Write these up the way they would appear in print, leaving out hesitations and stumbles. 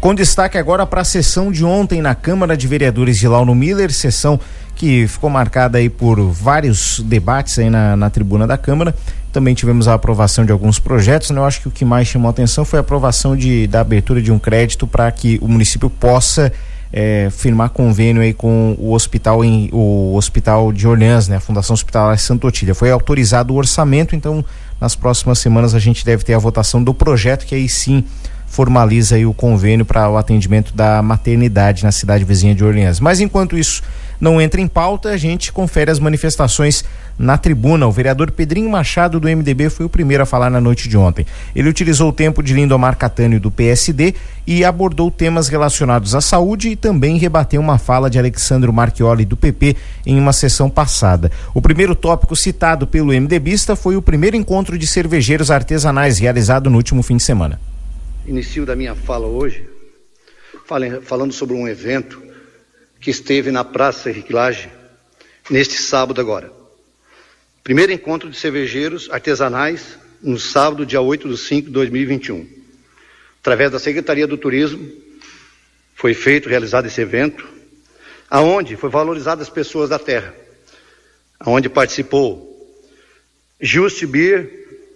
Com destaque agora para a sessão de ontem na Câmara de Vereadores de Launo Miller, sessão que ficou marcada aí por vários debates aí na tribuna da Câmara. Também tivemos a aprovação de alguns projetos, né? Eu acho que o que mais chamou a atenção foi a aprovação da abertura de um crédito para que o município possa firmar convênio aí com o hospital de Orleans, né? A Fundação Hospitalar Santa Otília. Foi autorizado o orçamento, então nas próximas semanas a gente deve ter a votação do projeto, que aí sim formaliza aí o convênio para o atendimento da maternidade na cidade vizinha de Orleans. Mas enquanto isso não entra em pauta, a gente confere as manifestações na tribuna. O vereador Pedrinho Machado, do MDB, foi o primeiro a falar na noite de ontem. Ele utilizou o tempo de Lindomar Catânio, do PSD, e abordou temas relacionados à saúde e também rebateu uma fala de Alexandro Marchioli, do PP, em uma sessão passada. O primeiro tópico citado pelo MDBista foi o primeiro encontro de cervejeiros artesanais realizado no último fim de semana. Início da minha fala hoje, falando sobre um evento que esteve na Praça Henrique Lage neste sábado agora. Primeiro encontro de cervejeiros artesanais no sábado, dia 8/5/2021. Através da Secretaria do Turismo foi realizado esse evento, aonde foi valorizado as pessoas da terra, aonde participou Just Beer,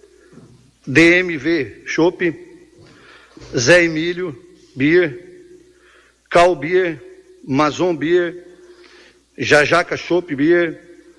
DMV Chopp, Zé Emílio Beer, Cal Beer, Mazon Beer, Jajaca Chopp Beer,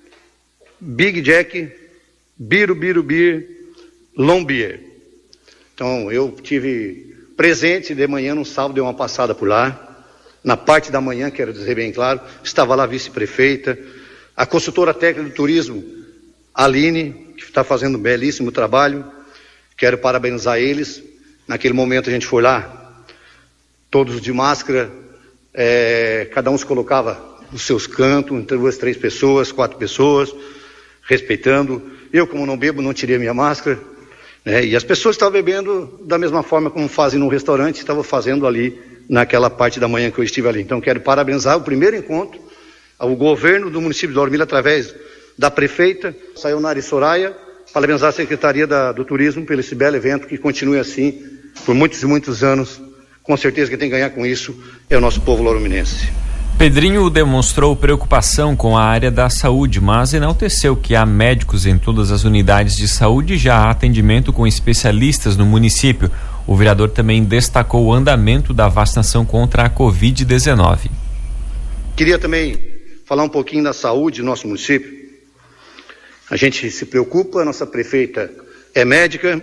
Big Jack, Biru Beer, Long Beer. Então eu tive presente de manhã, no sábado, dei uma passada por lá. Na parte da manhã, quero dizer bem claro, estava lá a vice-prefeita, a consultora técnica do turismo, Aline, que está fazendo um belíssimo trabalho. Quero parabenizar eles. Naquele momento a gente foi lá, todos de máscara, cada um se colocava nos seus cantos, entre 2, 3 pessoas, 4 pessoas, respeitando. Eu, como não bebo, não tirei a minha máscara, né? E as pessoas estavam bebendo da mesma forma como fazem no restaurante, estavam fazendo ali naquela parte da manhã que eu estive ali. Então quero parabenizar o primeiro encontro, ao governo do município de Launo Miller, através da prefeita Sayonara Soraya, parabenizar a Secretaria do Turismo pelo esse belo evento, que continue assim por muitos e muitos anos. Com certeza que quem ganhar com isso é o nosso povo laurominense. Pedrinho demonstrou preocupação com a área da saúde, mas enalteceu que há médicos em todas as unidades de saúde e já há atendimento com especialistas no município. O vereador também destacou o andamento da vacinação contra a Covid-19. Queria também falar um pouquinho da saúde do nosso município. A gente se preocupa, a nossa prefeita é médica.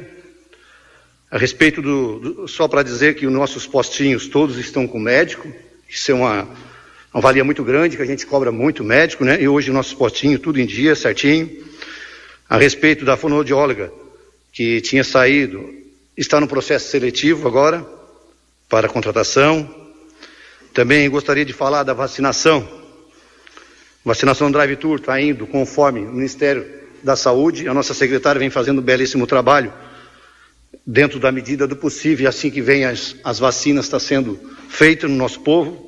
A respeito só para dizer que os nossos postinhos todos estão com médico, isso é uma valia muito grande, que a gente cobra muito médico, né? E hoje nossos postinhos tudo em dia, certinho. A respeito da fonoaudióloga, que tinha saído, está no processo seletivo agora, para contratação. Também gostaria de falar da vacinação. Vacinação drive-thru está indo conforme o Ministério da Saúde. A nossa secretária vem fazendo um belíssimo trabalho, dentro da medida do possível, e assim que vem as vacinas está sendo feita no nosso povo.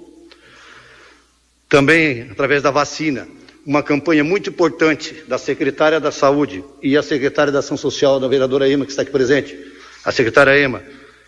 Também, através da vacina, uma campanha muito importante da secretária da Saúde e a secretária da Ação Social, da vereadora Ema, que está aqui presente, a secretária Ema,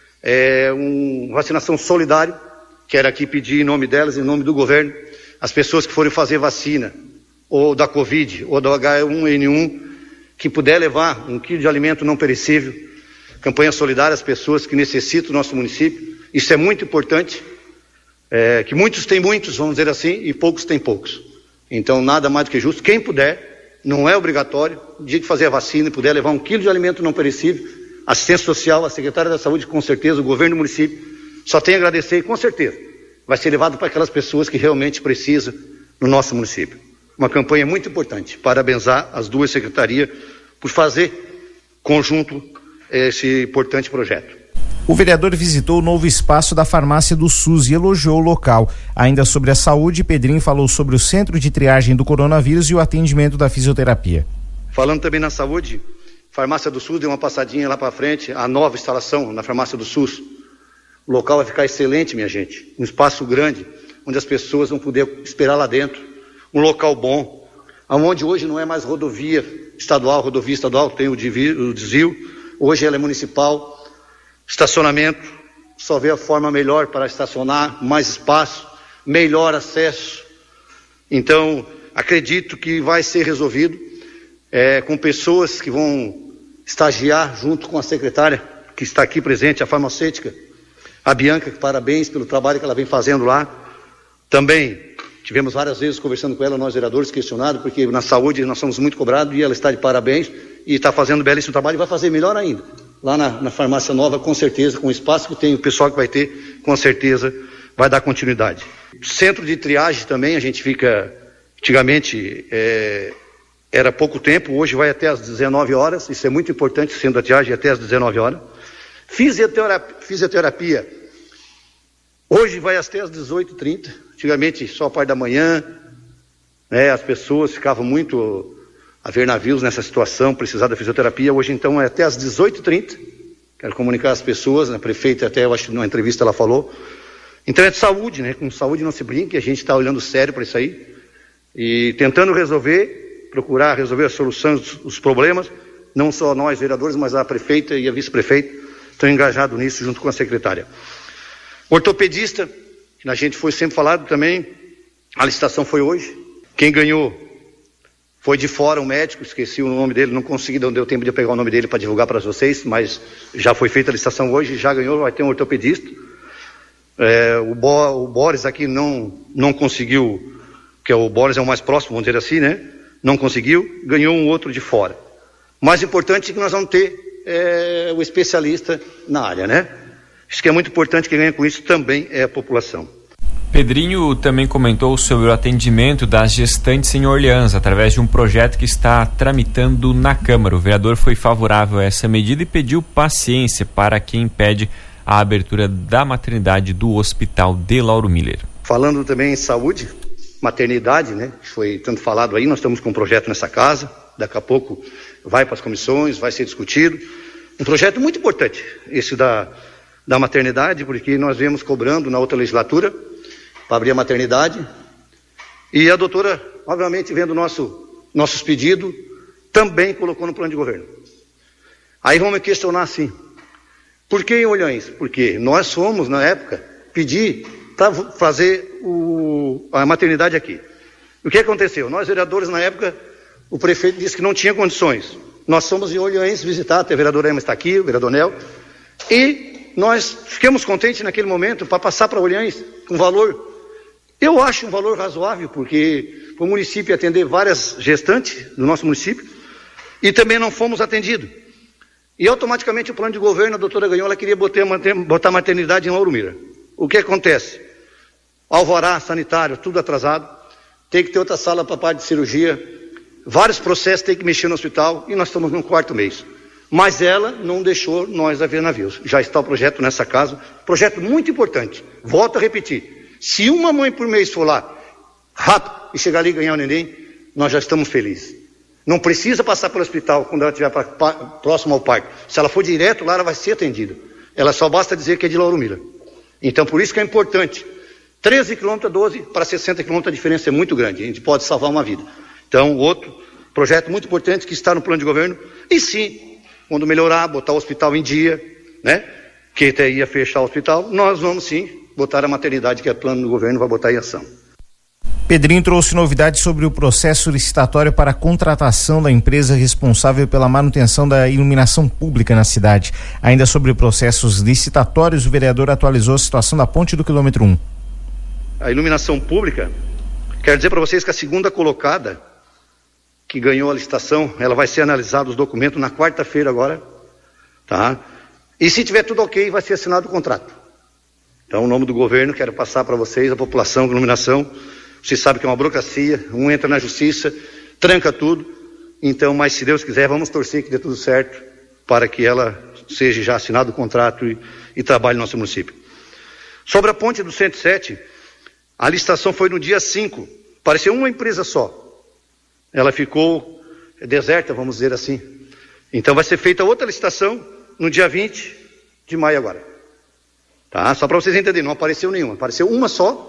vacinação solidária. Quero aqui pedir em nome delas, em nome do governo, as pessoas que forem fazer vacina, ou da Covid, ou do H1N1, que puder levar 1 quilo de alimento não perecível, campanha solidária às pessoas que necessitam do nosso município. Isso é muito importante, que muitos têm muitos, vamos dizer assim, e poucos têm poucos. Então, nada mais do que justo. Quem puder, não é obrigatório, no dia de fazer a vacina e puder levar 1 quilo de alimento não perecível, assistência social, a secretária da Saúde, com certeza, o governo do município, só tem a agradecer, e com certeza vai ser levado para aquelas pessoas que realmente precisam no nosso município. Uma campanha muito importante. Parabenizar as duas secretarias por fazer conjunto esse importante projeto. O vereador visitou o novo espaço da farmácia do SUS e elogiou o local. Ainda sobre a saúde, Pedrinho falou sobre o centro de triagem do coronavírus e o atendimento da fisioterapia. Falando também na saúde, farmácia do SUS deu uma passadinha lá para frente, a nova instalação na farmácia do SUS. O local vai ficar excelente, minha gente. Um espaço grande, onde as pessoas vão poder esperar lá dentro. Um local bom, onde hoje não é mais rodovia estadual, tem o desvio, hoje ela é municipal. Estacionamento, só vê a forma melhor para estacionar, mais espaço, melhor acesso. Então, acredito que vai ser resolvido com pessoas que vão estagiar junto com a secretária, que está aqui presente, a farmacêutica, a Bianca, parabéns pelo trabalho que ela vem fazendo lá. Também tivemos várias vezes conversando com ela, nós vereadores, questionados, porque na saúde nós somos muito cobrados e ela está de parabéns e está fazendo um belíssimo trabalho e vai fazer melhor ainda. Lá na farmácia nova, com certeza, com o espaço que tem, o pessoal que vai ter, com certeza, vai dar continuidade. Centro de triagem também, a gente fica, antigamente, era pouco tempo, hoje vai até às 19 horas, isso é muito importante, sendo a triagem até às 19 horas. Fisioterapia, hoje vai até às 18h30, antigamente só a parte da manhã, né, as pessoas ficavam muito a ver navios nessa situação, precisar da fisioterapia, hoje então é até às 18h30, quero comunicar às pessoas, a prefeita até, eu acho que numa entrevista ela falou, então é de saúde, né, com saúde não se brinca, a gente está olhando sério para isso aí, e tentando procurar resolver as soluções, os problemas, não só nós vereadores, mas a prefeita e a vice-prefeita estão engajados nisso junto com a secretária. Ortopedista, que a gente foi sempre falado também, a licitação foi hoje, quem ganhou foi de fora um médico, esqueci o nome dele, não deu tempo de pegar o nome dele para divulgar para vocês, mas já foi feita a licitação hoje, já ganhou, vai ter um ortopedista. O Boris aqui não conseguiu, que o Boris é o mais próximo, vamos dizer assim, né? Não conseguiu, ganhou um outro de fora. Mais importante é que nós vamos ter o especialista na área, né? Isso que é muito importante, quem ganha com isso também é a população. Pedrinho também comentou sobre o atendimento das gestantes em Orleans, através de um projeto que está tramitando na Câmara. O vereador foi favorável a essa medida e pediu paciência para quem impede a abertura da maternidade do Hospital de Lauro Miller. Falando também em saúde, maternidade, né? Foi tanto falado aí, nós estamos com um projeto nessa casa, daqui a pouco vai para as comissões, vai ser discutido. Um projeto muito importante, esse da maternidade, porque nós viemos cobrando na outra legislatura para abrir a maternidade, e a doutora, obviamente, vendo nossos pedidos, também colocou no plano de governo. Aí vamos questionar assim, por que em Orleans? Porque nós fomos, na época, pedir para fazer a maternidade aqui. O que aconteceu? Nós, vereadores, na época, o prefeito disse que não tinha condições. Nós fomos em Orleans visitar, até a vereadora Emma está aqui, o vereador Nel, e nós ficamos contentes naquele momento para passar para Orleans um valor. Eu acho um valor razoável, porque o município atender várias gestantes do nosso município e também não fomos atendidos. E automaticamente o plano de governo, a doutora ganhou, ela queria botar maternidade em Lauro Miller. O que acontece? Alvará sanitário, tudo atrasado, tem que ter outra sala para a parte de cirurgia, vários processos tem que mexer no hospital e nós estamos no 4º mês. Mas ela não deixou nós a ver navios. Já está o projeto nessa casa, projeto muito importante. Volto a repetir. Se uma mãe por mês for lá, rápido, e chegar ali e ganhar o neném, nós já estamos felizes. Não precisa passar pelo hospital quando ela estiver próximo ao parque. Se ela for direto lá, ela vai ser atendida. Ela só basta dizer que é de Lauro Miller. Então, por isso que é importante. 13 km, 12 para 60 km, a diferença é muito grande. A gente pode salvar uma vida. Então, outro projeto muito importante que está no plano de governo. E sim, quando melhorar, botar o hospital em dia, né? Que até ia fechar o hospital, nós vamos sim botar a maternidade, que é plano do governo, vai botar em ação. Pedrinho trouxe novidades sobre o processo licitatório para a contratação da empresa responsável pela manutenção da iluminação pública na cidade. Ainda sobre processos licitatórios, o vereador atualizou a situação da ponte do quilômetro 1. A iluminação pública, quero dizer para vocês que a segunda colocada, que ganhou a licitação, ela vai ser analisada os documentos na quarta-feira agora, tá? E se tiver tudo ok, vai ser assinado o contrato. Então, o nome do governo, quero passar para vocês, a população, a iluminação. Você sabe que é uma burocracia, um entra na justiça, tranca tudo. Então, mas se Deus quiser, vamos torcer que dê tudo certo para que ela seja já assinado o contrato e trabalhe no nosso município. Sobre a ponte do 107, a licitação foi no dia 5, pareceu uma empresa só. Ela ficou deserta, vamos dizer assim. Então, vai ser feita outra licitação no dia 20 de maio agora. Tá? Só para vocês entenderem, não apareceu nenhuma, apareceu uma só,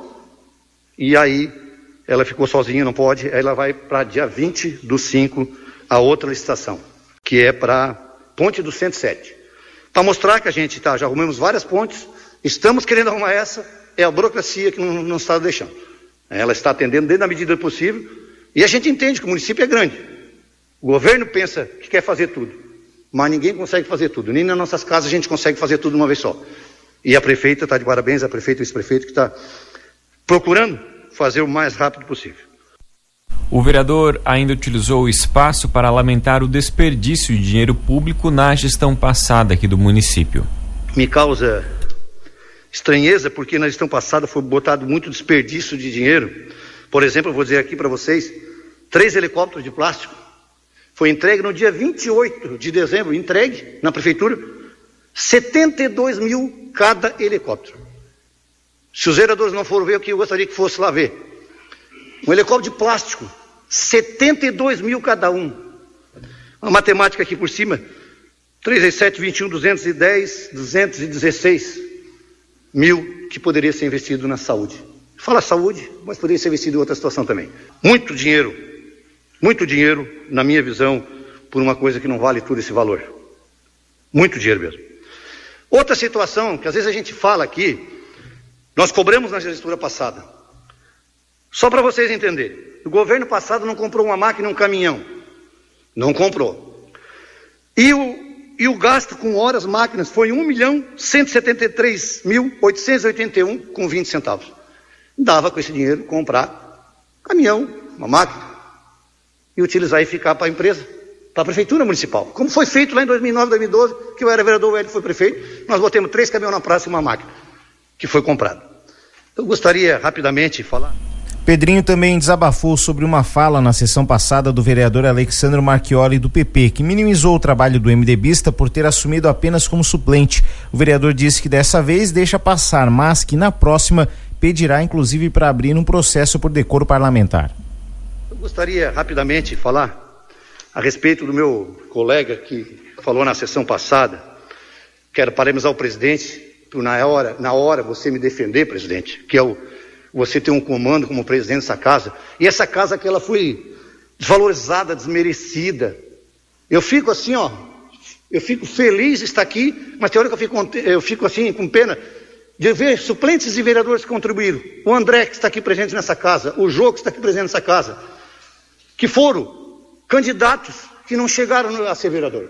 e aí ela ficou sozinha, não pode, aí ela vai para dia 20/5, a outra licitação, que é para ponte do 107. Para mostrar que a gente já arrumamos várias pontes, Estamos querendo arrumar essa, é a burocracia que não está deixando. Ela está atendendo dentro da medida do possível, e a gente entende que o município é grande. O governo pensa que quer fazer tudo, mas ninguém consegue fazer tudo. Nem nas nossas casas a gente consegue fazer tudo de uma vez só. E a prefeita está de parabéns, a prefeita e o vice-prefeito que está procurando fazer o mais rápido possível. O vereador ainda utilizou o espaço para lamentar o desperdício de dinheiro público na gestão passada aqui do município. Me causa estranheza porque na gestão passada foi botado muito desperdício de dinheiro. Por exemplo, eu vou dizer aqui para vocês, 3 helicópteros de plástico. Foi entregue no dia 28 de dezembro, entregue na prefeitura, 72 mil cada helicóptero. Se os vereadores não foram ver, o que eu gostaria que fosse lá ver. Um helicóptero de plástico, 72 mil cada um. Uma matemática aqui por cima, 3 × 7, 21, 210, 216 mil que poderia ser investido na saúde. Fala saúde, mas poderia ser investido em outra situação também. Muito dinheiro, na minha visão, por uma coisa que não vale tudo esse valor. Muito dinheiro mesmo. Outra situação, que às vezes a gente fala aqui, nós cobramos na legislatura passada. Só para vocês entenderem, o governo passado não comprou uma máquina e um caminhão. Não comprou. E o gasto com horas máquinas foi 1.173.881 com 20 centavos. Dava com esse dinheiro comprar caminhão, uma máquina, e utilizar e ficar para a empresa, para a prefeitura municipal. Como foi feito lá em 2009, 2012, que eu era vereador, o Hélio foi prefeito, nós botamos 3 caminhões na praça e uma máquina, que foi comprada. Eu gostaria rapidamente de falar. Pedrinho também desabafou sobre uma fala na sessão passada do vereador Alexandre Marchioli do PP, que minimizou o trabalho do MDBista por ter assumido apenas como suplente. O vereador disse que dessa vez deixa passar, mas que na próxima pedirá inclusive para abrir um processo por decoro parlamentar. Eu gostaria rapidamente de falar a respeito do meu colega que falou na sessão passada. Quero parabenizar o presidente por na hora você me defender, presidente, que é você ter um comando como presidente dessa casa, e essa casa que ela foi desvalorizada, desmerecida. Eu fico assim, eu fico feliz de estar aqui, mas tem hora que eu fico assim com pena de ver suplentes e vereadores que contribuíram. O André, que está aqui presente nessa casa, o Jô, que está aqui presente nessa casa, que foram candidatos que não chegaram a ser vereador.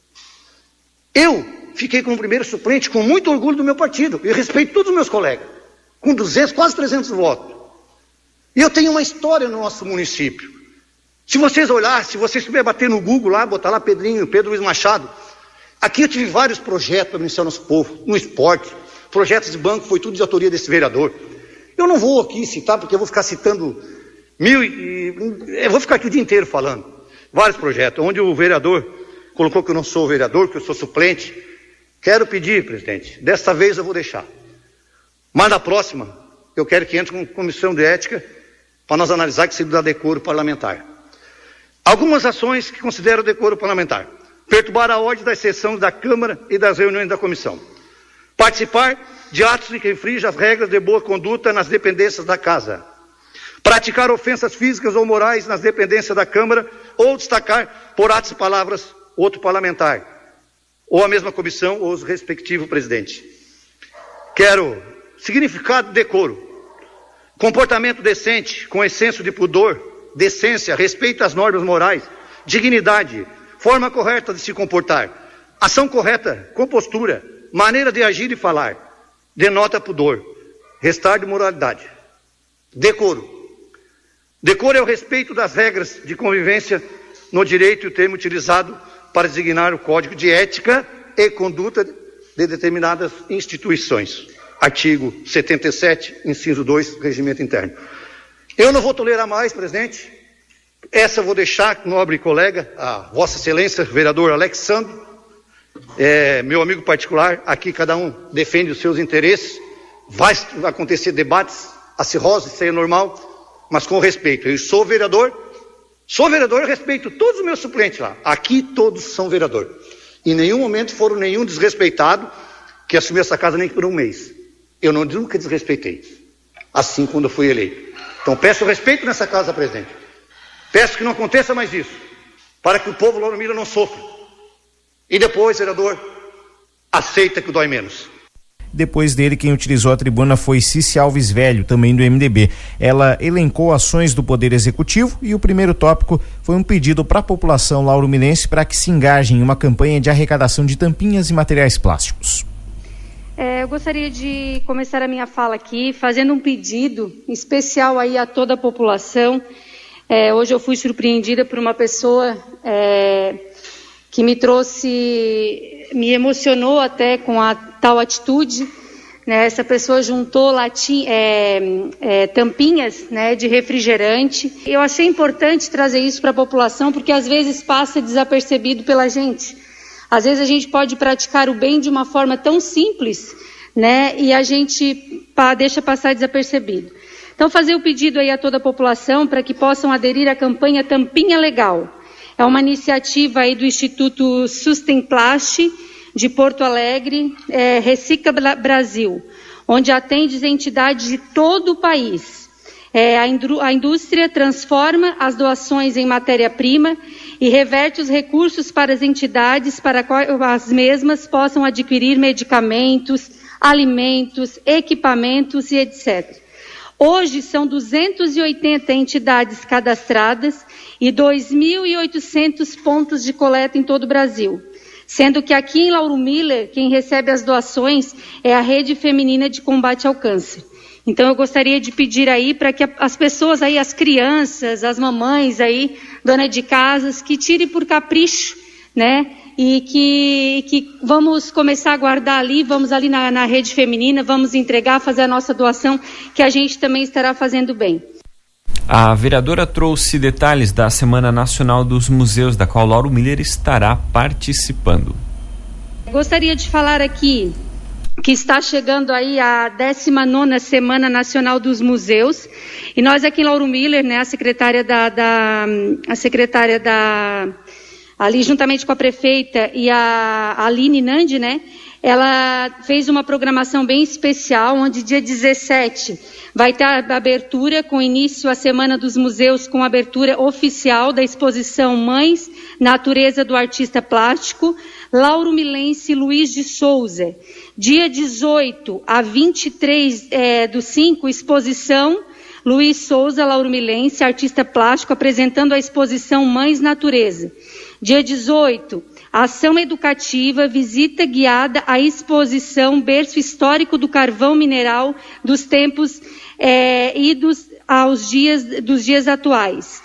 Eu fiquei como primeiro suplente com muito orgulho do meu partido, e respeito todos os meus colegas, com 200, quase 300 votos. E eu tenho uma história no nosso município. Se vocês olharem, se vocês puderem bater no Google lá, botar lá Pedro Luiz Machado, aqui eu tive vários projetos para beneficiar o nosso povo, no esporte, projetos de banco, foi tudo de autoria desse vereador. Eu não vou aqui citar, porque eu vou ficar citando eu vou ficar aqui o dia inteiro falando. Vários projetos, onde o vereador colocou que eu não sou vereador, que eu sou suplente. Quero pedir, presidente, desta vez eu vou deixar. Mas na próxima, eu quero que entre com comissão de ética para nós analisar que se dá decoro parlamentar. Algumas ações que considero decoro parlamentar. Perturbar a ordem das sessões da Câmara e das reuniões da comissão. Participar de atos em que infringe as regras de boa conduta nas dependências da Casa. Praticar ofensas físicas ou morais nas dependências da Câmara ou destacar por atos e palavras outro parlamentar, ou a mesma comissão ou os respectivos presidentes. Quero significado de decoro, comportamento decente, com excesso de pudor, decência, respeito às normas morais, dignidade, forma correta de se comportar, ação correta, compostura, maneira de agir e falar, denota pudor, restar de moralidade. Decoro. Decoro é o respeito das regras de convivência no direito e o termo utilizado para designar o código de ética e conduta de determinadas instituições. Artigo 77, inciso 2, regimento interno. Eu não vou tolerar mais, presidente. Essa eu vou deixar, nobre colega, a Vossa Excelência, vereador Alexandre, meu amigo particular. Aqui cada um defende os seus interesses. Vai acontecer debates acirrosos, isso aí é normal, mas com respeito. Eu sou vereador, eu respeito todos os meus suplentes lá. Aqui todos são vereador. Em nenhum momento foram nenhum desrespeitado que assumiu essa casa nem por um mês. Eu nunca desrespeitei, assim quando eu fui eleito. Então peço respeito nessa casa, presidente. Peço que não aconteça mais isso, para que o povo Lauro não sofra. E depois, vereador, aceita que dói menos. Depois dele, quem utilizou a tribuna foi Cici Alves Velho, também do MDB. Ela elencou ações do Poder Executivo e o primeiro tópico foi um pedido para a população laurumilense para que se engajem em uma campanha de arrecadação de tampinhas e materiais plásticos. Eu gostaria de começar a minha fala aqui fazendo um pedido especial aí a toda a população. Hoje eu fui surpreendida por uma pessoa que me emocionou até com a tal atitude, né? Essa pessoa juntou tampinhas, né, de refrigerante. Eu achei importante trazer isso para a população porque às vezes passa desapercebido pela gente. Às vezes a gente pode praticar o bem de uma forma tão simples, né, e a gente deixa passar desapercebido. Então, fazer o pedido aí a toda a população para que possam aderir à campanha Tampinha Legal. É uma iniciativa aí do Instituto Sustenplast de Porto Alegre, Recicla Brasil, onde atende entidades de todo o país. A indústria transforma as doações em matéria-prima e reverte os recursos para as entidades para que as mesmas possam adquirir medicamentos, alimentos, equipamentos e etc. Hoje são 280 entidades cadastradas e 2.800 pontos de coleta em todo o Brasil, sendo que aqui em Lauro Miller, quem recebe as doações é a Rede Feminina de Combate ao Câncer. Então eu gostaria de pedir aí para que as pessoas aí, as crianças, as mamães aí, dona de casas, que tirem por capricho, né? E que vamos começar a guardar ali, vamos ali na Rede Feminina, vamos entregar, fazer a nossa doação, que a gente também estará fazendo bem. A vereadora trouxe detalhes da Semana Nacional dos Museus, da qual Lauro Miller estará participando. Gostaria de falar aqui que está chegando aí a 19ª Semana Nacional dos Museus, e nós aqui em Lauro Miller, né, a secretária ali juntamente com a prefeita e a Aline Nandi, né, ela fez uma programação bem especial, onde dia 17 vai ter a abertura, com início a Semana dos Museus, com a abertura oficial da exposição Mães, Natureza do Artista Plástico, laurumilense Luiz de Souza. Dia 18 a 23/5, exposição Luiz Souza, laurumilense, artista plástico, apresentando a exposição Mães Natureza. Dia 18, ação educativa, visita guiada à exposição Berço Histórico do Carvão Mineral dos tempos idos aos dos dias atuais.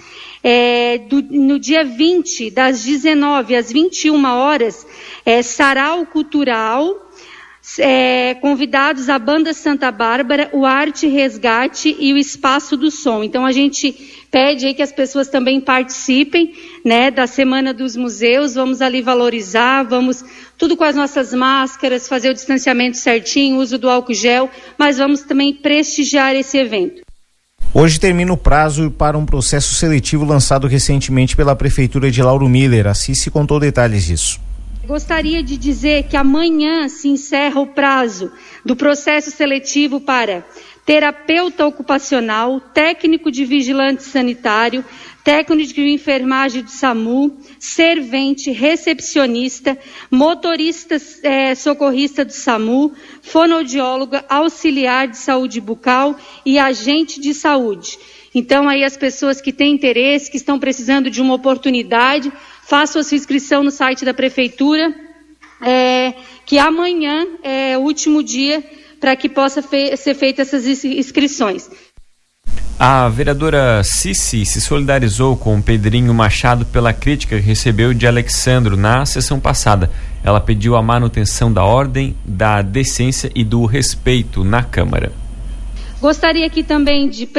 No dia 20, das 19 às 21 horas, sarau cultural, convidados a Banda Santa Bárbara, o Arte Resgate e o Espaço do Som. Então a gente pede aí que as pessoas também participem, né, da Semana dos Museus. Vamos ali valorizar, vamos tudo com as nossas máscaras, fazer o distanciamento certinho, uso do álcool gel, mas vamos também prestigiar esse evento. Hoje termina o prazo para um processo seletivo lançado recentemente pela Prefeitura de Lauro Miller. A Cici contou detalhes disso. Gostaria de dizer que amanhã se encerra o prazo do processo seletivo para terapeuta ocupacional, técnico de vigilante sanitário, técnico de enfermagem do SAMU, servente, recepcionista, motorista socorrista do SAMU, fonoaudióloga, auxiliar de saúde bucal e agente de saúde. Então aí as pessoas que têm interesse, que estão precisando de uma oportunidade, façam a sua inscrição no site da Prefeitura, que amanhã é o último dia para que possa ser feitas essas inscrições. A vereadora Cici se solidarizou com Pedrinho Machado pela crítica que recebeu de Alexandro na sessão passada. Ela pediu a manutenção da ordem, da decência e do respeito na Câmara. Gostaria aqui também de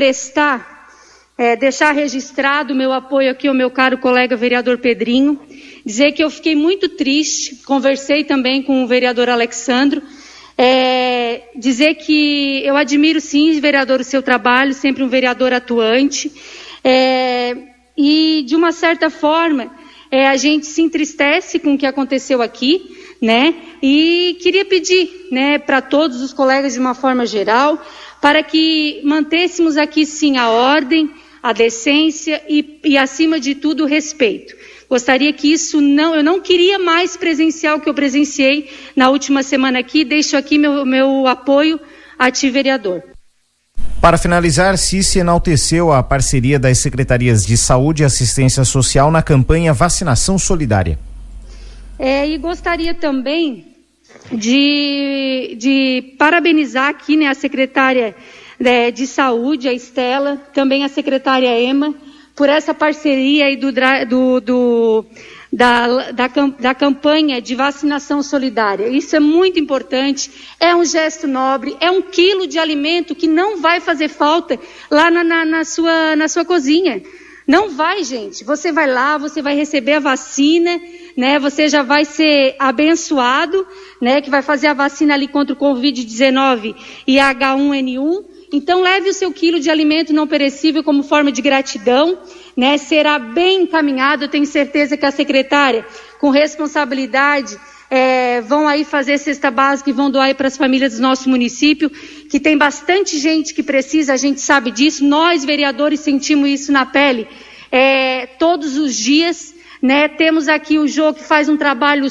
deixar registrado o meu apoio aqui ao meu caro colega vereador Pedrinho, dizer que eu fiquei muito triste, conversei também com o vereador Alexandro, dizer que eu admiro sim, vereador, o seu trabalho, sempre um vereador atuante, e de uma certa forma a gente se entristece com o que aconteceu aqui, né? E queria pedir, né, para todos os colegas de uma forma geral, para que mantêssemos aqui sim a ordem, a decência e acima de tudo o respeito. Gostaria que eu não queria mais presenciar o que eu presenciei na última semana aqui. Deixo aqui meu apoio a ti, vereador. Para finalizar, Cici enalteceu a parceria das Secretarias de Saúde e Assistência Social na campanha Vacinação Solidária. E gostaria também de parabenizar aqui, né, a secretária de Saúde, a Estela, também a secretária Ema, por essa parceria aí da campanha de vacinação solidária. Isso é muito importante, é um gesto nobre, é 1 quilo de alimento que não vai fazer falta lá na sua cozinha. Não vai, gente. Você vai lá, você vai receber a vacina, né? Você já vai ser abençoado, né? Que vai fazer a vacina ali contra o Covid-19 e H1N1. Então, leve o seu quilo de alimento não perecível como forma de gratidão, né? Será bem encaminhado. Eu tenho certeza que a secretária, com responsabilidade, vão aí fazer cesta básica e vão doar aí para as famílias do nosso município, que tem bastante gente que precisa, a gente sabe disso. Nós, vereadores, sentimos isso na pele todos os dias, né? Temos aqui o Jô, que faz um trabalho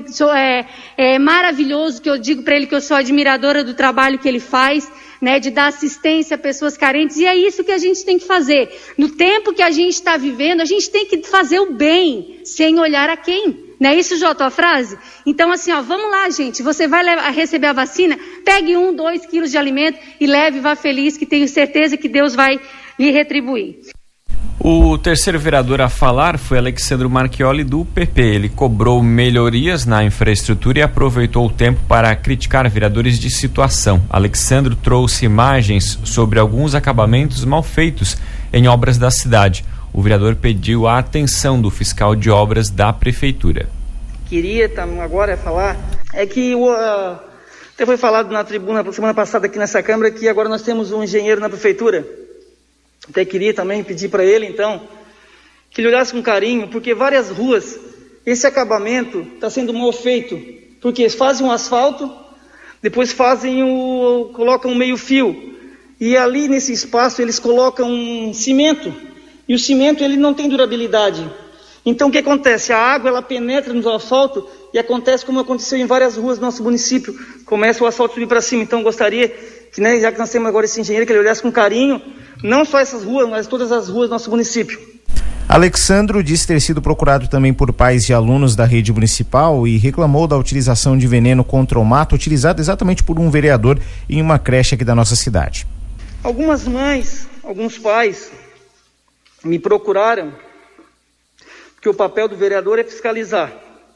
maravilhoso, que eu digo para ele que eu sou admiradora do trabalho que ele faz, né, de dar assistência a pessoas carentes, e é isso que a gente tem que fazer. No tempo que a gente está vivendo, a gente tem que fazer o bem, sem olhar a quem. Não é isso, Jô, tua frase? Então, assim, vamos lá, gente, você vai receber a vacina, pegue 1, 2 quilos de alimento e leve, vá feliz, que tenho certeza que Deus vai lhe retribuir. O terceiro vereador a falar foi Alexandro Marchioli, do PP. Ele cobrou melhorias na infraestrutura e aproveitou o tempo para criticar vereadores de situação. Alexandro trouxe imagens sobre alguns acabamentos mal feitos em obras da cidade. O vereador pediu a atenção do fiscal de obras da prefeitura. Queria agora falar, que até foi falado na tribuna semana passada aqui nessa Câmara, que agora nós temos um engenheiro na prefeitura. Até queria também pedir para ele, então, que ele olhasse com carinho, porque várias ruas, esse acabamento está sendo mal feito, porque eles fazem um asfalto, depois colocam um meio fio, e ali nesse espaço eles colocam um cimento, e o cimento ele não tem durabilidade. Então o que acontece? A água ela penetra no asfalto e acontece como aconteceu em várias ruas do nosso município, começa o asfalto a subir para cima. Então gostaria que, né, já que nós temos agora esse engenheiro, que ele olhasse com carinho, não só essas ruas, mas todas as ruas do nosso município. Alexandro disse ter sido procurado também por pais de alunos da rede municipal e reclamou da utilização de veneno contra o mato, utilizado exatamente por um vereador em uma creche aqui da nossa cidade. Algumas mães, alguns pais me procuraram, porque o papel do vereador é fiscalizar.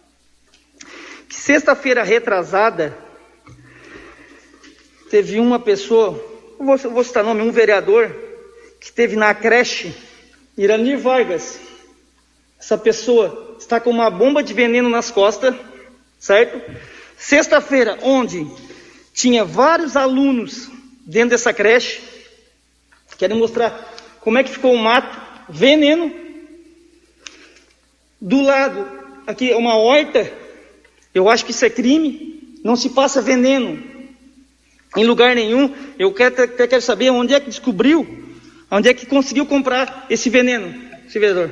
Que sexta-feira retrasada, teve uma pessoa, vou citar nome, um vereador, que esteve na creche Iranir Vargas. Essa pessoa está com uma bomba de veneno nas costas, certo? Sexta-feira, onde tinha vários alunos dentro dessa creche, quero mostrar como é que ficou o mato, veneno. Do lado, aqui é uma horta, eu acho que isso é crime, não se passa veneno em lugar nenhum. Eu quero saber onde é que descobriu, onde é que conseguiu comprar esse veneno, esse vereador.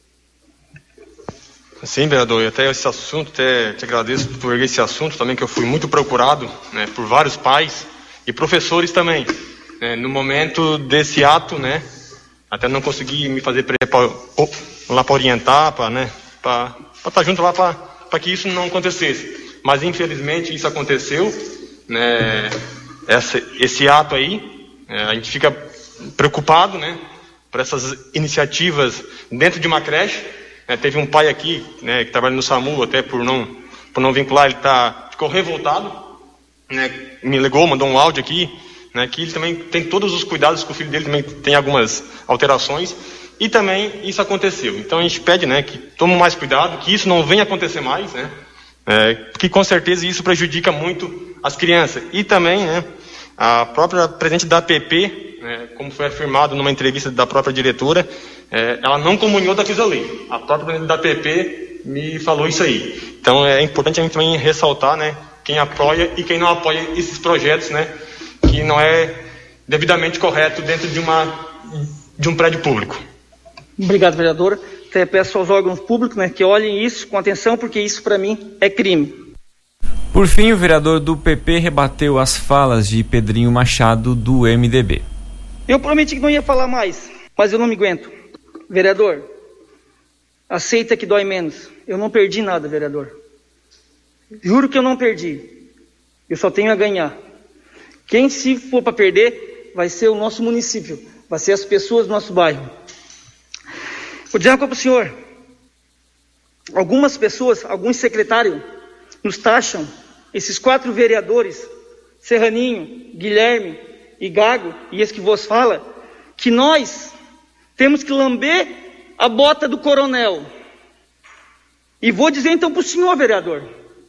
Sim, vereador, e até esse assunto, até te agradeço por erguer esse assunto também, que eu fui muito procurado, né, por vários pais e professores também, né, no momento desse ato, né, até não consegui me fazer lá para orientar, para estar junto lá para que isso não acontecesse, mas infelizmente isso aconteceu, né, esse ato aí, a gente fica preocupado, né, por essas iniciativas dentro de uma creche. Teve um pai aqui, né, que trabalha no SAMU, até por não vincular, ele ficou revoltado, né, me ligou, mandou um áudio aqui, né, que ele também tem todos os cuidados, que o filho dele também tem algumas alterações, e também isso aconteceu. Então a gente pede, né, que tome mais cuidado, que isso não venha acontecer mais, né, porque com certeza isso prejudica muito as crianças. E também, né, a própria presidente da APP, né, como foi afirmado numa entrevista da própria diretora, ela não comunhou da lei. A própria presidente da APP me falou isso aí. Então é importante a gente também ressaltar, né, quem apoia e quem não apoia esses projetos, né, que não é devidamente correto dentro de um prédio público. Obrigado, vereador. Até peço aos órgãos públicos, né, que olhem isso com atenção, porque isso para mim é crime. Por fim, o vereador do PP rebateu as falas de Pedrinho Machado, do MDB. Eu prometi que não ia falar mais, mas eu não me aguento. Vereador, aceita que dói menos. Eu não perdi nada, vereador. Juro que eu não perdi. Eu só tenho a ganhar. Quem, se for para perder, vai ser o nosso município, vai ser as pessoas do nosso bairro. Vou dizer uma coisa para o senhor. Algumas pessoas, alguns secretários, nos taxam, esses 4 vereadores, Serraninho, Guilherme e Gago, e esse que vos fala, que nós temos que lamber a bota do coronel. E vou dizer então para o senhor, vereador,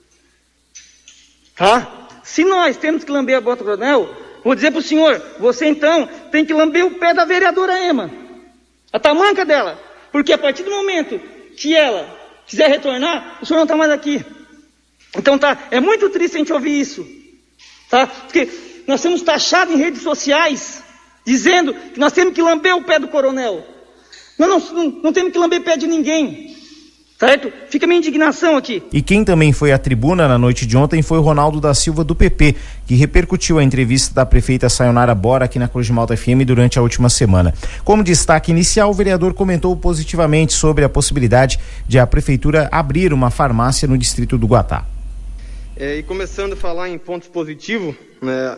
tá? Se nós temos que lamber a bota do coronel, vou dizer para o senhor, você então tem que lamber o pé da vereadora Ema, a tamanca dela, porque a partir do momento que ela quiser retornar, o senhor não está mais aqui. Então tá, é muito triste a gente ouvir isso, tá? Porque nós somos taxados em redes sociais, dizendo que nós temos que lamber o pé do coronel. Nós não temos que lamber o pé de ninguém, certo? Fica a minha indignação aqui. E quem também foi à tribuna na noite de ontem foi o Ronaldo da Silva, do PP, que repercutiu a entrevista da prefeita Sayonara Bora aqui na Cruz de Malta FM durante a última semana. Como destaque inicial, o vereador comentou positivamente sobre a possibilidade de a prefeitura abrir uma farmácia no distrito do Guatá. E começando a falar em pontos positivos, né,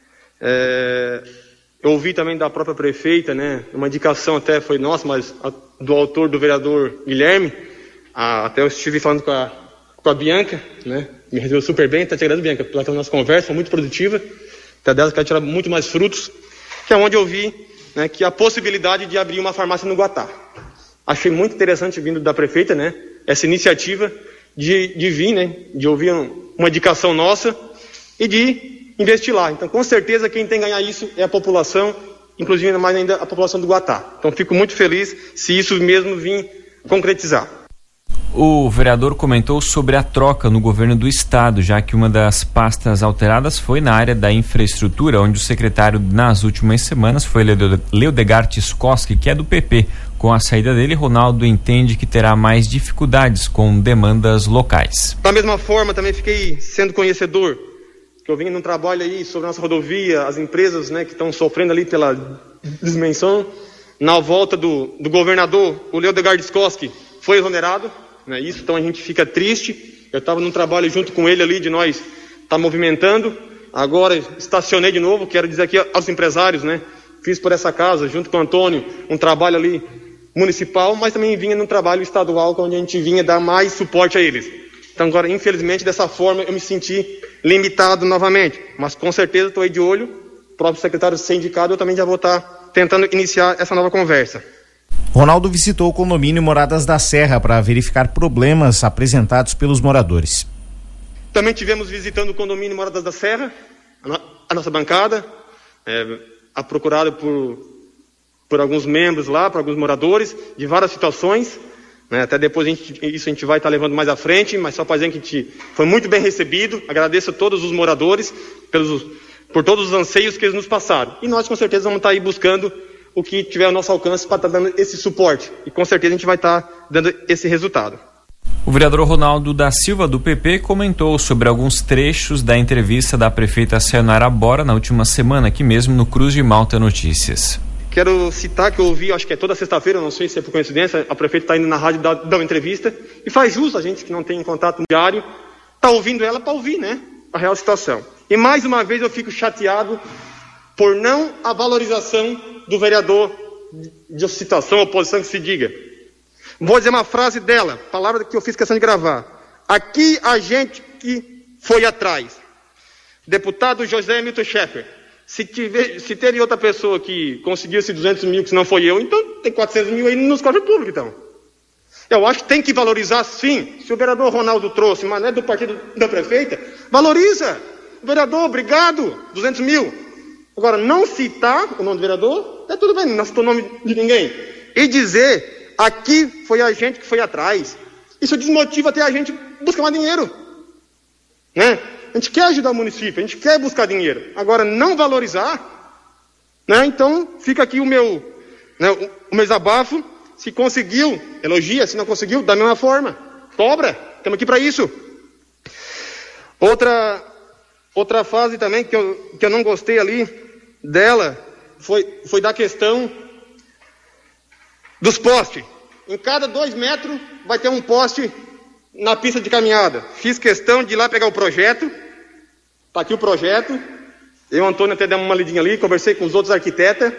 eu ouvi também da própria prefeita, né, uma indicação até foi nossa, mas do autor, do vereador Guilherme, até eu estive falando com a Bianca, né, me recebeu super bem, tá te agradecendo, Bianca, pela nossa conversa, foi muito produtiva, até dela quero tirar muito mais frutos, que é onde eu vi, né, que a possibilidade de abrir uma farmácia no Guatá. Achei muito interessante vindo da prefeita, né, essa iniciativa de vir, né, de ouvir uma indicação nossa e de investir lá. Então, com certeza, quem tem que ganhar isso é a população, inclusive mais ainda a população do Guatá. Então, fico muito feliz se isso mesmo vir concretizar. O vereador comentou sobre a troca no governo do estado, já que uma das pastas alteradas foi na área da infraestrutura, onde o secretário nas últimas semanas foi Leodegar Tiskoski, que é do PP. Com a saída dele, Ronaldo entende que terá mais dificuldades com demandas locais. Da mesma forma, também fiquei sendo conhecedor, que eu vim num trabalho aí sobre a nossa rodovia, as empresas, né, que estão sofrendo ali pela dimensão. Na volta do governador, o Leodegar Tiskoski foi exonerado, né, isso, então a gente fica triste. Eu estava num trabalho junto com ele ali, de nós estar movimentando. Agora estacionei de novo, quero dizer aqui aos empresários, né, fiz por essa casa, junto com o Antônio, um trabalho ali municipal, mas também vinha num trabalho estadual, onde a gente vinha dar mais suporte a eles. Então agora, infelizmente, dessa forma eu me senti limitado novamente, mas com certeza estou aí de olho, o próprio secretário ser indicado, eu também já vou estar tentando iniciar essa nova conversa. Ronaldo visitou o condomínio Moradas da Serra para verificar problemas apresentados pelos moradores. Também tivemos visitando o condomínio Moradas da Serra, a nossa bancada, procurada por alguns membros lá, por alguns moradores, de várias situações, né? Até depois isso a gente vai estar levando mais à frente, mas só para dizer que a gente foi muito bem recebido. Agradeço a todos os moradores por todos os anseios que eles nos passaram. E nós com certeza vamos estar aí buscando o que tiver ao nosso alcance para estar dando esse suporte. E com certeza a gente vai estar dando esse resultado. O vereador Ronaldo da Silva, do PP, comentou sobre alguns trechos da entrevista da prefeita Sayonara Bora na última semana, aqui mesmo no Cruz de Malta Notícias. Quero citar que eu ouvi, acho que é toda sexta-feira, não sei se é por coincidência, a prefeita está indo na rádio dar uma entrevista, e faz jus a gente que não tem contato diário, está ouvindo ela para ouvir, né, a real situação. E mais uma vez eu fico chateado por não a valorização do vereador de situação, oposição que se diga. Vou dizer uma frase dela, palavra que eu fiz questão de gravar. Aqui a gente que foi atrás. Deputado José Milton Schaeffer. Se teve outra pessoa que conseguiu esses 200 mil, que não foi eu, então tem 400 mil aí nos cofres públicos, então. Eu acho que tem que valorizar, sim. Se o vereador Ronaldo trouxe, mas não é do partido da prefeita, valoriza. Vereador, obrigado, 200 mil. Agora, não citar o nome do vereador, é tudo bem, não citou o nome de ninguém. E dizer, aqui foi a gente que foi atrás. Isso desmotiva até a gente buscar mais dinheiro. Né? A gente quer ajudar o município, a gente quer buscar dinheiro. Agora, não valorizar, né? Então fica aqui o meu desabafo. Se conseguiu, elogia. Se não conseguiu, da mesma forma. Cobra. Estamos aqui para isso. Outra fase também que eu não gostei ali dela foi da questão dos postes. Em cada 2 metros vai ter um poste na pista de caminhada. Fiz questão de ir lá pegar o projeto. Está aqui o projeto. Eu e o Antônio até demos uma lidinha ali, conversei com os outros arquitetos.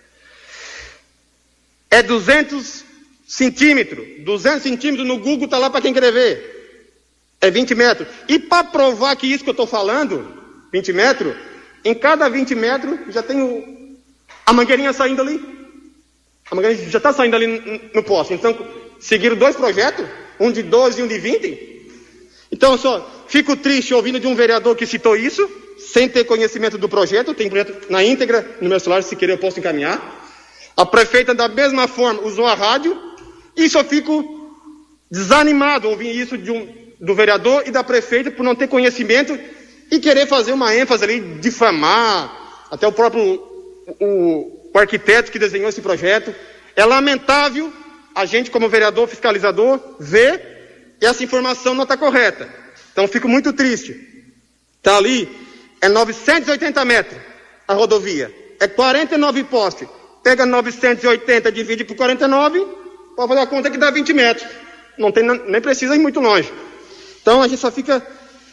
É 200 centímetros. 200 centímetros no Google está lá para quem querer ver. É 20 metros. E para provar que isso que eu estou falando, 20 metros, em cada 20 metros já tem a mangueirinha saindo ali. A mangueirinha já está saindo ali no poste. Então, seguiram 2 projetos, um de 12 e um de 20. Então, só fico triste ouvindo de um vereador que citou isso, sem ter conhecimento do projeto. Tem projeto na íntegra no meu celular, se querer eu posso encaminhar. A prefeita, da mesma forma, usou a rádio. E só fico desanimado ouvir isso do vereador e da prefeita por não ter conhecimento e querer fazer uma ênfase ali, difamar até o próprio o arquiteto que desenhou esse projeto. É lamentável a gente, como vereador fiscalizador, ver e essa informação não está correta. Então, fico muito triste. Está ali, é 980 metros a rodovia, é 49 postes. Pega 980, divide por 49, pode fazer a conta que dá 20 metros. Não tem, nem precisa ir muito longe. Então, a gente só fica...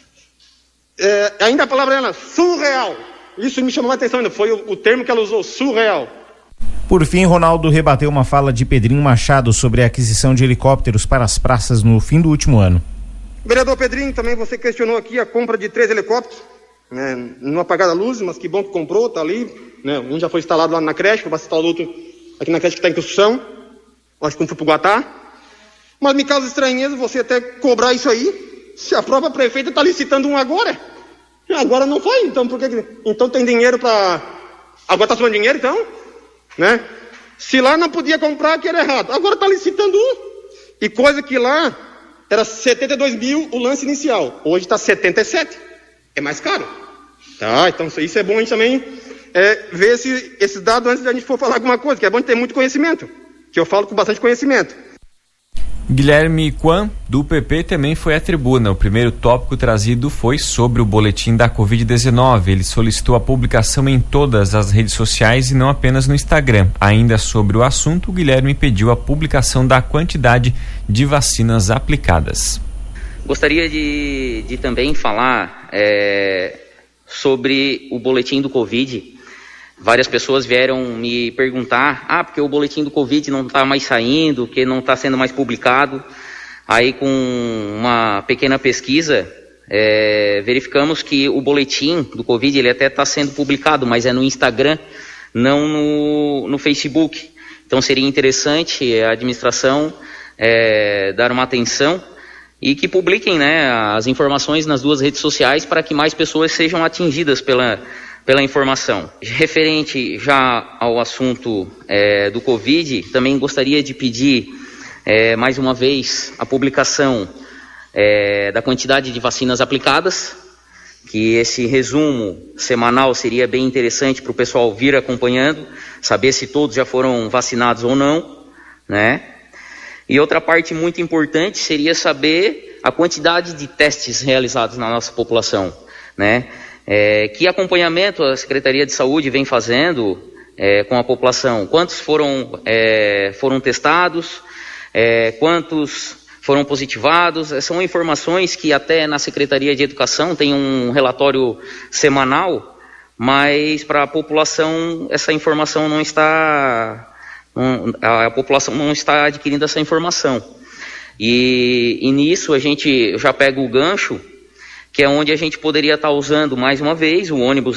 ainda a palavra dela, surreal. Isso me chamou a atenção, foi o termo que ela usou, surreal. Por fim, Ronaldo rebateu uma fala de Pedrinho Machado sobre a aquisição de helicópteros para as praças no fim do último ano. Vereador Pedrinho, também você questionou aqui a compra de 3 helicópteros, né, no apagar da luz, mas que bom que comprou, tá ali, né, um já foi instalado lá na creche, vai instalar outro aqui na creche que está em construção, acho que um foi pro Guatá. Mas me causa estranheza você até cobrar isso aí, se a própria prefeita está licitando um agora. Agora não foi, então por que? Então tem dinheiro para... Agora está sobrando dinheiro, então? Né? Se lá não podia comprar, que era errado. Agora está licitando um. E coisa que lá era 72 mil o lance inicial. Hoje está 77. É mais caro. Tá, então isso é bom a gente também ver esses dados antes da gente for falar alguma coisa, que é bom ter muito conhecimento. Que eu falo com bastante conhecimento. Guilherme Kwan, do PP, também foi à tribuna. O primeiro tópico trazido foi sobre o boletim da Covid-19. Ele solicitou a publicação em todas as redes sociais e não apenas no Instagram. Ainda sobre o assunto, o Guilherme pediu a publicação da quantidade de vacinas aplicadas. Gostaria de também falar sobre o boletim do Covid. Várias pessoas vieram me perguntar, porque o boletim do Covid não está mais saindo, que não está sendo mais publicado. Aí, com uma pequena pesquisa, verificamos que o boletim do Covid ele até está sendo publicado, mas é no Instagram, não no Facebook. Então, seria interessante a administração dar uma atenção e que publiquem, né, as informações nas 2 redes sociais para que mais pessoas sejam atingidas pela informação. Referente já ao assunto do Covid, também gostaria de pedir mais uma vez a publicação da quantidade de vacinas aplicadas, que esse resumo semanal seria bem interessante para o pessoal vir acompanhando, saber se todos já foram vacinados ou não, né? E outra parte muito importante seria saber a quantidade de testes realizados na nossa população, né? Que acompanhamento a Secretaria de Saúde vem fazendo com a população? Quantos foram testados? Quantos foram positivados? São informações que até na Secretaria de Educação tem um relatório semanal, mas para a população essa informação não está... a população não está adquirindo essa informação. E nisso eu já pego o gancho, que é onde a gente poderia estar usando mais uma vez o ônibus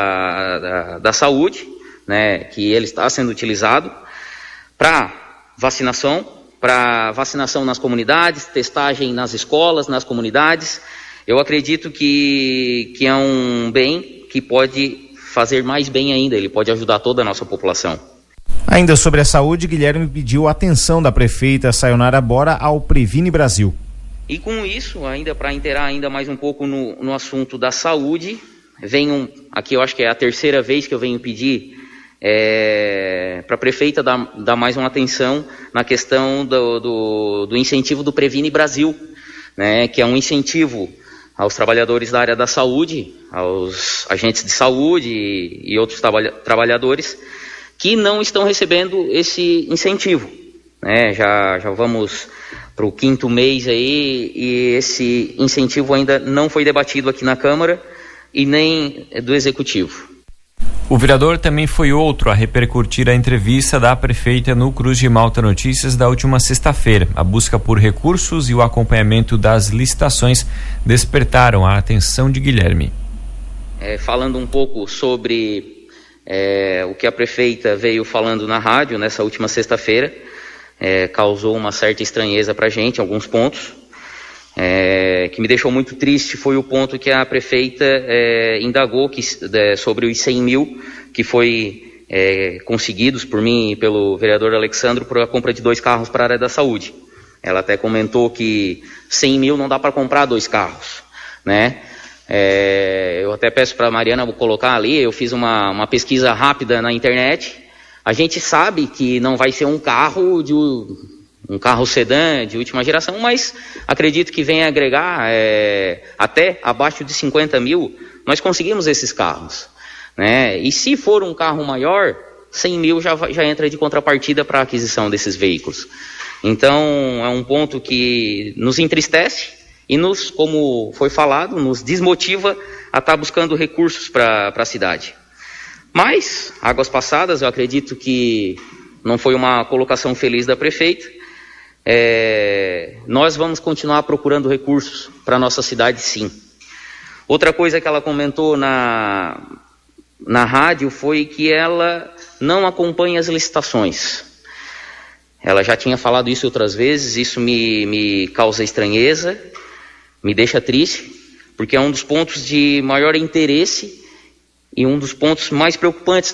da saúde, né, que ele está sendo utilizado para vacinação nas comunidades, testagem nas escolas, nas comunidades. Eu acredito que é um bem que pode fazer mais bem ainda, ele pode ajudar toda a nossa população. Ainda sobre a saúde, Guilherme pediu a atenção da prefeita Sayonara Bora ao Previne Brasil. E com isso, ainda para inteirar ainda mais um pouco no assunto da saúde, aqui eu acho que é a 3ª vez que eu venho pedir para a prefeita dar mais uma atenção na questão do incentivo do Previne Brasil, né, que é um incentivo aos trabalhadores da área da saúde, aos agentes de saúde e outros trabalhadores que não estão recebendo esse incentivo, né? Já vamos para o 5º mês aí e esse incentivo ainda não foi debatido aqui na Câmara e nem do Executivo. O vereador também foi outro a repercutir a entrevista da prefeita no Cruz de Malta Notícias da última sexta-feira. A busca por recursos e o acompanhamento das licitações despertaram a atenção de Guilherme. Falando um pouco sobre o que a prefeita veio falando na rádio nessa última sexta-feira, causou uma certa estranheza para a gente, alguns pontos. Que me deixou muito triste foi o ponto que a prefeita indagou sobre os 100 mil que foi conseguidos por mim e pelo vereador Alexandro para a compra de 2 carros para a área da saúde. Ela até comentou que 100 mil não dá para comprar 2 carros, né? Eu até peço para a Mariana colocar ali, eu fiz uma pesquisa rápida na internet. A gente sabe que não vai ser um carro sedã de última geração, mas acredito que venha agregar até abaixo de 50 mil, nós conseguimos esses carros, né? E se for um carro maior, 100 mil já entra de contrapartida para a aquisição desses veículos. Então, é um ponto que nos entristece e como foi falado, nos desmotiva a estar buscando recursos para a cidade. Mas, águas passadas, eu acredito que não foi uma colocação feliz da prefeita. Nós vamos continuar procurando recursos para a nossa cidade, sim. Outra coisa que ela comentou na rádio foi que ela não acompanha as licitações. Ela já tinha falado isso outras vezes, isso me causa estranheza, me deixa triste, porque é um dos pontos de maior interesse e um dos pontos mais preocupantes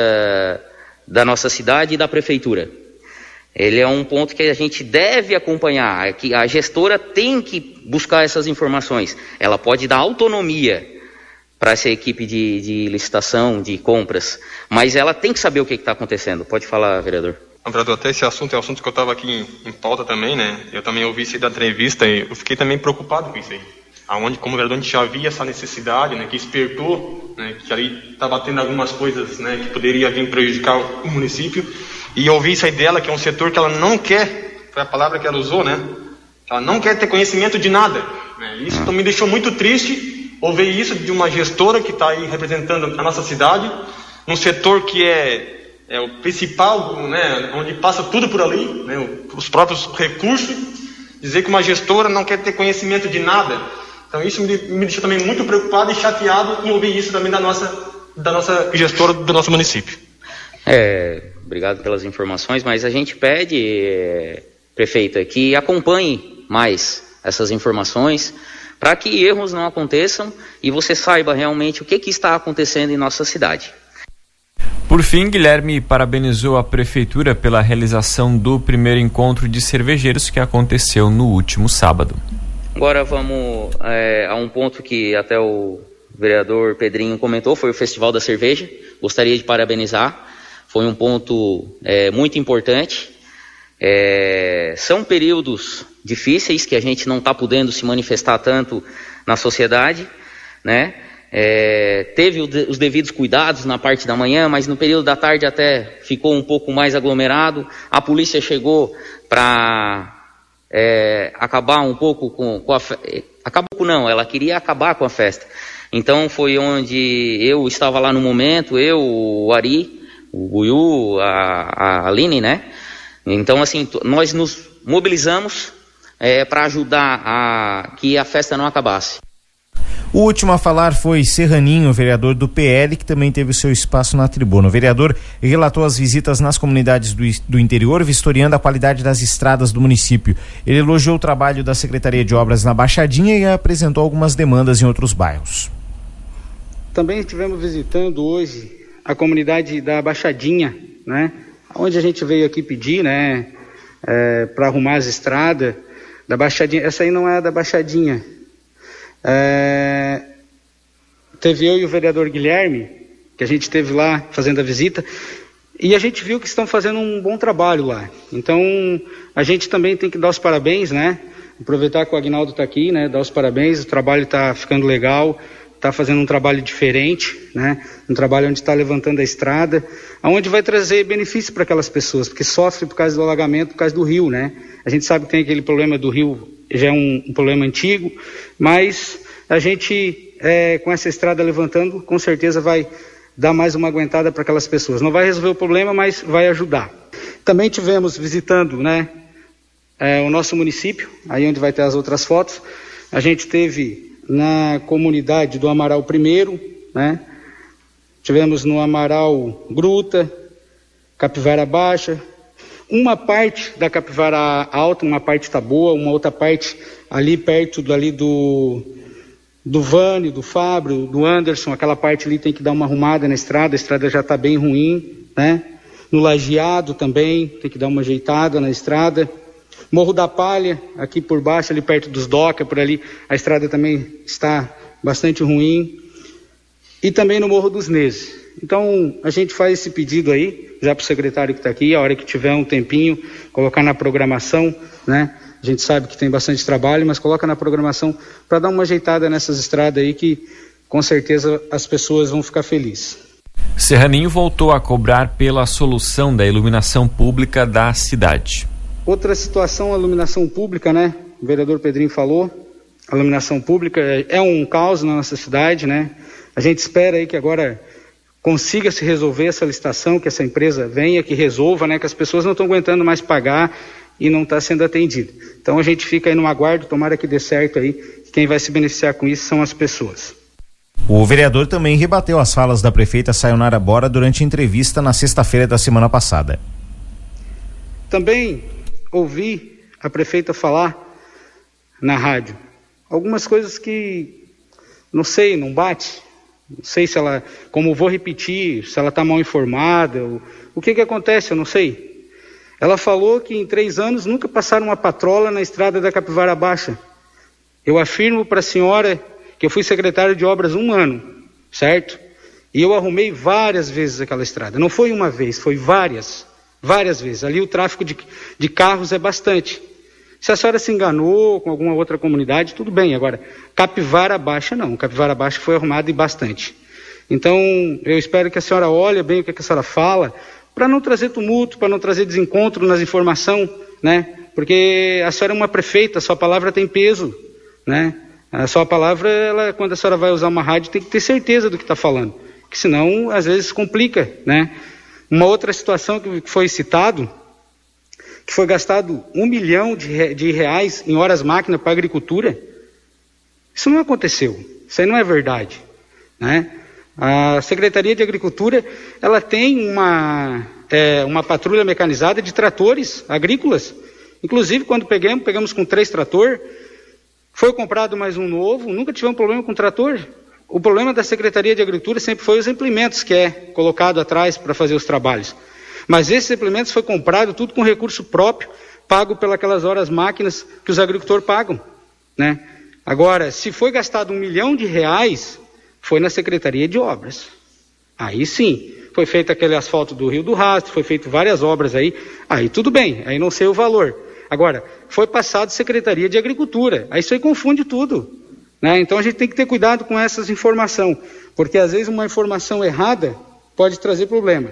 da nossa cidade e da prefeitura. Ele é um ponto que a gente deve acompanhar, que a gestora tem que buscar essas informações. Ela pode dar autonomia para essa equipe de licitação, de compras, mas ela tem que saber o que está acontecendo. Pode falar, vereador. Vereador, até esse assunto é um assunto que eu estava aqui em pauta também, né? Eu também ouvi isso aí da entrevista e eu fiquei também preocupado com isso aí. Como vereador, a gente já via essa necessidade, né, que despertou, né, que ali estava tendo algumas coisas, né, que poderia vir prejudicar o município. E eu ouvi isso aí dela, que é um setor que ela não quer, foi a palavra que ela usou, né? Ela não quer ter conhecimento de nada, né? Isso também me deixou muito triste, ouvir isso de uma gestora que está aí representando a nossa cidade, num setor que é o principal, né, onde passa tudo por ali, né, os próprios recursos, dizer que uma gestora não quer ter conhecimento de nada. Então isso me deixou também muito preocupado e chateado em ouvir isso também da nossa gestora do nosso município. Obrigado pelas informações, mas a gente pede, prefeita, que acompanhe mais essas informações para que erros não aconteçam e você saiba realmente o que está acontecendo em nossa cidade. Por fim, Guilherme parabenizou a prefeitura pela realização do primeiro encontro de cervejeiros que aconteceu no último sábado. Agora vamos a um ponto que até o vereador Pedrinho comentou, foi o Festival da Cerveja. Gostaria de parabenizar, foi um ponto muito importante. São períodos difíceis que a gente não está podendo se manifestar tanto na sociedade, né? Teve os devidos cuidados na parte da manhã, mas no período da tarde até ficou um pouco mais aglomerado. A polícia chegou para acabar um pouco com a festa. Ela queria acabar com a festa. Então foi onde eu estava lá no momento, o Ari, o Buiú, a Aline, né? Então assim, nós nos mobilizamos para ajudar que a festa não acabasse. O último a falar foi Serraninho, vereador do PL, que também teve o seu espaço na tribuna. O vereador relatou as visitas nas comunidades do interior, vistoriando a qualidade das estradas do município. Ele elogiou o trabalho da Secretaria de Obras na Baixadinha e apresentou algumas demandas em outros bairros. Também estivemos visitando hoje a comunidade da Baixadinha, né? Onde a gente veio aqui pedir, né? Para arrumar as estradas da Baixadinha. Essa aí não é da Baixadinha. Teve eu e o vereador Guilherme, que a gente esteve lá fazendo a visita, E a gente viu que estão fazendo um bom trabalho lá. Então, a gente também tem que dar os parabéns, né? Aproveitar que o Aguinaldo está aqui, né? Dar os parabéns, o trabalho está ficando legal, está fazendo um trabalho diferente, né? Um trabalho onde está levantando a estrada, onde vai trazer benefício para aquelas pessoas, porque sofrem por causa do alagamento, por causa do rio, né? A gente sabe que tem aquele problema do rio, já é um problema antigo, mas a gente, com essa estrada levantando, com certeza vai dar mais uma aguentada para aquelas pessoas. Não vai resolver o problema, mas vai ajudar. Também tivemos visitando, né, o nosso município, aí onde vai ter as outras fotos. A gente teve na comunidade do Amaral I, né? Tivemos no Amaral Gruta, Capivara Baixa, uma parte da Capivara Alta, uma parte está boa, uma outra parte ali perto do Vânio, do Fábio, do Anderson, aquela parte ali tem que dar uma arrumada na estrada, a estrada já está bem ruim, né? No Lajeado também, tem que dar uma ajeitada na estrada. Morro da Palha, aqui por baixo, ali perto dos Doca, por ali, a estrada também está bastante ruim. E também no Morro dos Neses. Então, a gente faz esse pedido aí, já para o secretário que está aqui, a hora que tiver um tempinho, colocar na programação, né? A gente sabe que tem bastante trabalho, mas coloca na programação para dar uma ajeitada nessas estradas aí que com certeza as pessoas vão ficar felizes. Serraninho voltou a cobrar pela solução da iluminação pública da cidade. Outra situação, a iluminação pública, né? O vereador Pedrinho falou, a iluminação pública é um caos na nossa cidade, né? A gente espera aí que agora consiga se resolver essa licitação, que essa empresa venha, que resolva, né? Que as pessoas não estão aguentando mais pagar e não está sendo atendido. Então a gente fica aí no aguardo, tomara que dê certo aí, quem vai se beneficiar com isso são as pessoas. O vereador também rebateu as falas da prefeita Sayonara Bora durante entrevista na sexta-feira da semana passada. Também ouvi a prefeita falar na rádio algumas coisas que, não sei, não bate, não sei se ela, como vou repetir, se ela está mal informada, o que acontece, eu não sei. Ela falou que em 3 anos nunca passaram uma patrola na estrada da Capivara Baixa. Eu afirmo para a senhora que eu fui secretário de obras 1 ano, certo? E eu arrumei várias vezes aquela estrada. Não foi uma vez, foi várias vezes. Ali o tráfego de carros é bastante. Se a senhora se enganou com alguma outra comunidade, tudo bem. Agora, Capivara Baixa não. Capivara Baixa foi arrumada e bastante. Então, eu espero que a senhora olhe bem o que a senhora fala, para não trazer tumulto, para não trazer desencontro nas informações, né? Porque a senhora é uma prefeita, a sua palavra tem peso, né? A sua palavra, quando a senhora vai usar uma rádio, tem que ter certeza do que está falando, que senão, às vezes, complica, né? Uma outra situação que foi citado, que foi gastado R$1 milhão de reais em horas-máquina para a agricultura, isso não aconteceu, isso aí não é verdade, né? A Secretaria de Agricultura, ela tem uma patrulha mecanizada de tratores agrícolas. Inclusive, quando pegamos com 3 tratores, foi comprado mais um novo, nunca tivemos problema com trator. O problema da Secretaria de Agricultura sempre foi os implementos que é colocado atrás para fazer os trabalhos. Mas esses implementos foi comprado tudo com recurso próprio, pago pelas horas máquinas que os agricultores pagam, né? Agora, se foi gastado R$1 milhão, foi na Secretaria de Obras. Aí sim, foi feito aquele asfalto do Rio do Rastro, foi feito várias obras aí tudo bem, aí não sei o valor. Agora, foi passado Secretaria de Agricultura, aí isso aí confunde tudo, né? Então a gente tem que ter cuidado com essas informações, porque às vezes uma informação errada pode trazer problema.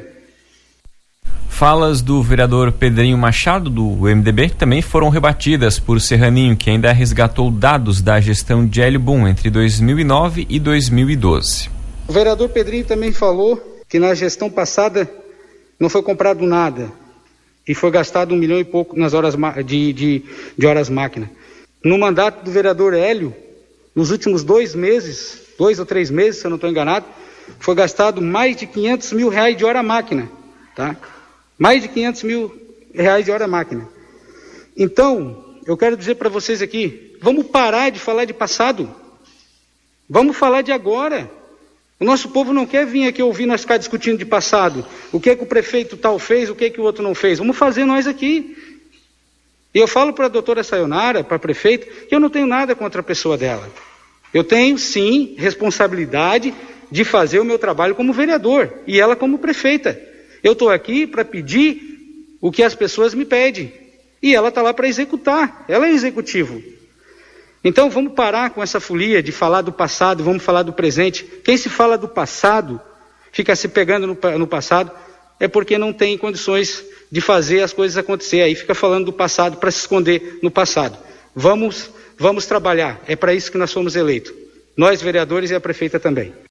Falas do vereador Pedrinho Machado, do MDB, também foram rebatidas por Serraninho, que ainda resgatou dados da gestão de Hélio Boom entre 2009 e 2012. O vereador Pedrinho também falou que na gestão passada não foi comprado nada e foi gastado R$1 milhão e pouco nas horas de horas máquina. No mandato do vereador Hélio, nos últimos 2 ou 3 meses, se eu não estou enganado, foi gastado mais de R$500 mil de hora máquina, tá? Mais de R$500 mil de hora máquina. Então, eu quero dizer para vocês aqui, vamos parar de falar de passado. Vamos falar de agora. O nosso povo não quer vir aqui ouvir nós ficar discutindo de passado. O que é que o prefeito tal fez, o que é que o outro não fez. Vamos fazer nós aqui. E eu falo para a doutora Sayonara, para a prefeita, que eu não tenho nada contra a pessoa dela. Eu tenho, sim, responsabilidade de fazer o meu trabalho como vereador. E ela como prefeita. Eu estou aqui para pedir o que as pessoas me pedem. E ela está lá para executar. Ela é executivo. Então vamos parar com essa folia de falar do passado, vamos falar do presente. Quem se fala do passado, fica se pegando no passado, é porque não tem condições de fazer as coisas acontecer. Aí fica falando do passado para se esconder no passado. Vamos trabalhar. É para isso que nós fomos eleitos. Nós, vereadores, e a prefeita também.